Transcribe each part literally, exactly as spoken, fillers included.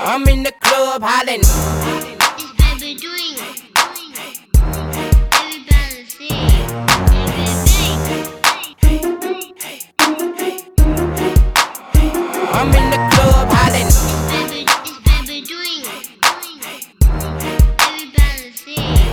I'm in the club hollering. It's baby doing it. Everybody sing. I'm in the club hollering. It's baby, it's baby doing it. Everybody sing.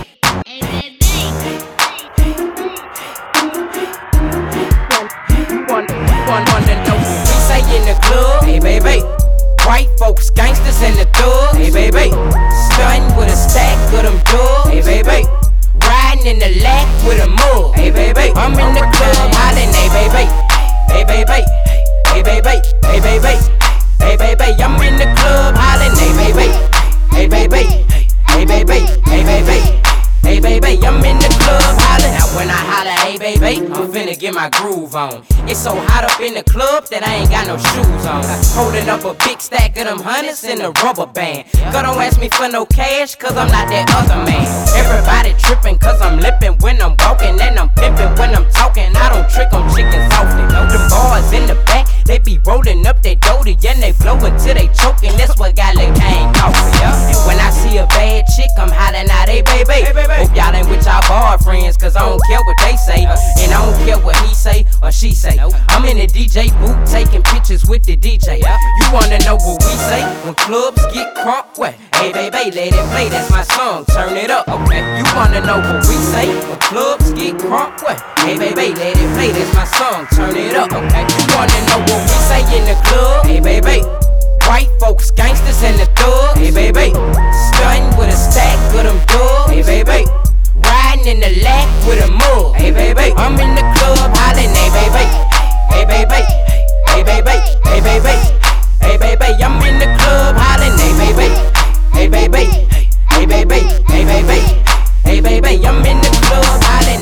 You want, you want, want to know what we say in the club? Hey baby, white folks, gangsters in the thug. Hey baby, stunting with a stack of them dubs. Hey baby, riding in the lack with a mug. Hey baby, I'm in the club hollering. Hey baby, hey baby, hey baby, hey baby, hey baby, I'm in the club hollering. Hey baby, hey baby, hey baby, hey baby, hey baby, I'm in the club hollering. Now when I holler, hey baby, I'm finna get my groove on. It's so hot up in the club that I ain't got no shoes on. Holding up a big stack of them hundreds in a rubber band. Girl, don't ask me for no cash, cause I'm not that other man. Everybody tripping cause I'm lippin' when I'm walking, and I'm pimpin' when I'm talking. I don't trick on chickens softly. Them boys in the back, they be rolling up their doty, and they blowin' till they choking. That's what got Lil' Kane coffee, yeah. And when I see a bad chick, I'm hollering out, hey baby. Hope y'all ain't with y'all boyfriends, cause I don't care what they say, and I don't care what he say or she say. I'm in the D J booth taking pictures with the D J. You wanna know what we say when clubs get crunk? What? Hey baby, let it play, that's my song, turn it up. Okay. You wanna know what we say when clubs get crunk? What? Hey baby, let it play, that's my song, turn it up. Okay. You wanna know what we say in the club? Hey baby, white folks, gangsters in the thug. Hey baby, stunting with a stack of them dubs. Hey baby, riding in the lack with a mug. Hey baby, I'm in the club hollering. Hey baby, hey baby, hey baby, hey baby, hey baby, I'm in the club hollering. Hey baby, hey baby, hey baby, hey baby, hey baby, I'm in the club hollering.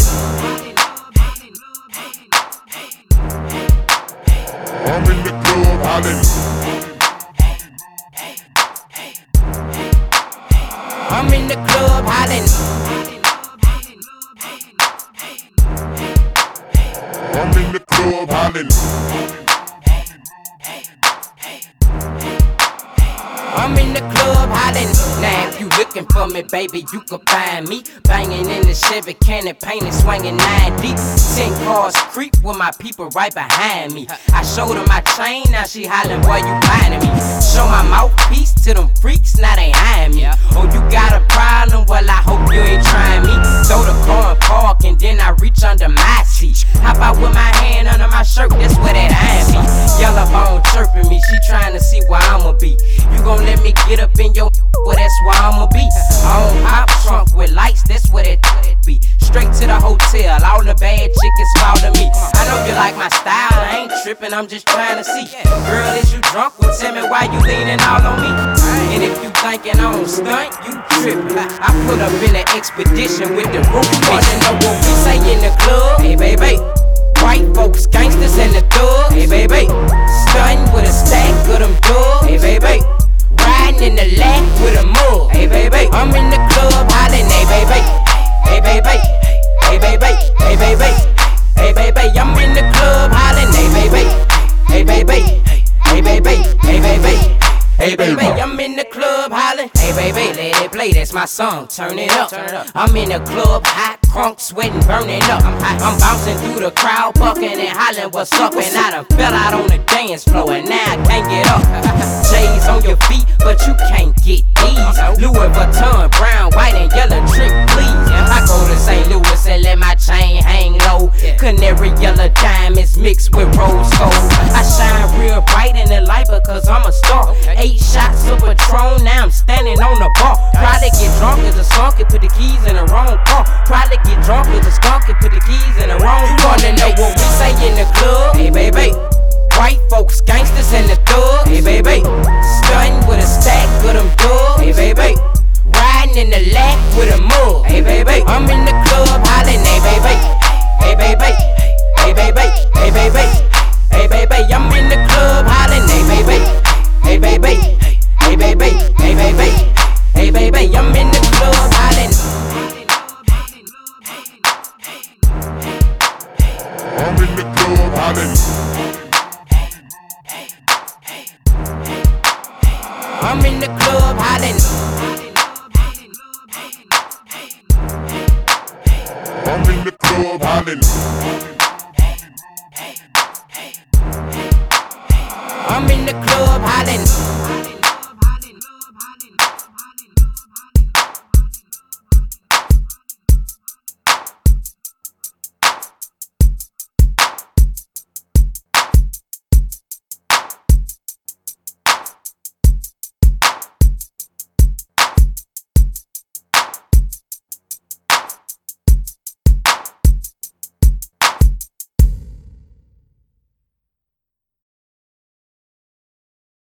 I'm in the club hollering. I'm in the club hollering. I'm in the club hollering. I'm in the club hollering. Now if you looking for me, baby, you can find me banging in the Chevy Cannon, painted, swinging nine deep. Ten cars creep with my people right behind me. I showed her my chain, now she hollering, boy, you blinding me. Show my mouthpiece to them freaks, now they eyeing me. Oh, you got a problem? Well, I hope you ain't trying me. Throw the car and park, and then I reach under my seat. Hop out with my hand under my shirt, that's where that eyeing me. Yellow bone chirping me, she trying to see where I'ma be. You gon' let me get up in your, well, that's where I'ma be. I don't pop trunk with lights, that's where that be. Straight to the hotel, all the bad chickens follow me. I know you like my style, I ain't tripping, I'm just trying to see. Girl, is you drunk? Well, tell me why you leaning all on me. And if you thinking I don't stunt, you tripping. I put up in an expedition with the roof. Wanna know what we say in the club? Hey baby, white folks, gangsters in the thug. Hey baby, stunting with a stack of them dubs. Hey baby, riding in the lack with a mug. Hey baby, I'm in the club hollering. Hey baby, hey baby, hey baby, hey baby, hey baby, I'm in the club hollering. Hey baby, hey baby, hey baby, hey baby, hey baby, I'm in the club hollering. Hey baby, let it play, that's my song, turn it up. I'm in the club, hot, crunk, sweating, burning up. I'm bouncing through the crowd, bucking and hollering, what's up? And I done fell out on the dance floor, and now I can't get up. J's on your feet, but you can't get these. Louis Vuitton, brown, white, and yellow trick, please. I go to Saint Louis and let my chain hang low. Canary yellow diamonds mixed with rose gold. I shine real bright in the light because I'm a star. Eight shots of Patron, now I'm standing on the bar. Probably get drunk as a skunk and put the keys in the wrong car. Probably get drunk as a skunk and put the keys in the wrong car. Wanna know what we say in the club? Hey baby, white folks, gangsters in the thug. Hey baby, stunting with a stack of them dubs. Hey baby, riding in the lack with a mug. Hey baby, I'm in the club hollering. Hey baby, hey baby, hey baby, hey baby, hey baby, I'm in the club hollering. Hey baby, hey baby, hey baby, hey baby, hey baby, I'm in the club hollering. I'm in the club hollering. I'm in the club. the club hollering. I'm in the club hollering.